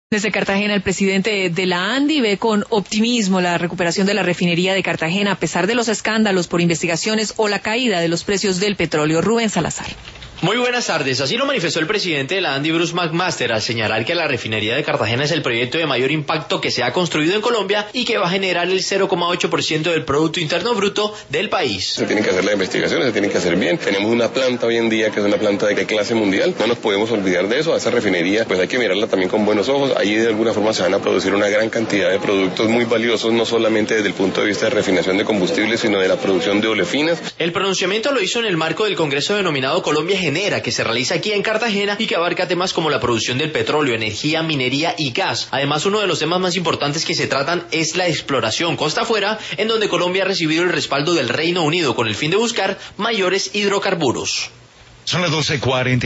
Desde Cartagena, el presidente de la ANDI ve con optimismo la recuperación de la refinería de Cartagena a pesar de los escándalos por investigaciones o la caída de los precios del petróleo. Rubén Salazar. Muy buenas tardes. Así lo manifestó el presidente de la ANDI, Bruce McMaster, al señalar que la refinería de Cartagena es el proyecto de mayor impacto que se ha construido en Colombia y que va a generar el 0,8% del Producto Interno Bruto del país. Se tienen que hacer las investigaciones, se tienen que hacer bien. Tenemos una planta hoy en día que es una planta de clase mundial. No nos podemos olvidar de eso. A esa refinería pues hay que mirarla también con buenos ojos. Allí de alguna forma se van a producir una gran cantidad de productos muy valiosos, no solamente desde el punto de vista de refinación de combustibles, sino de la producción de olefinas. El pronunciamiento lo hizo en el marco del Congreso denominado Colombia Genera, que se realiza aquí en Cartagena y que abarca temas como la producción del petróleo, energía, minería y gas. Además, uno de los temas más importantes que se tratan es la exploración costa afuera, en donde Colombia ha recibido el respaldo del Reino Unido con el fin de buscar mayores hidrocarburos. Son las 12:40.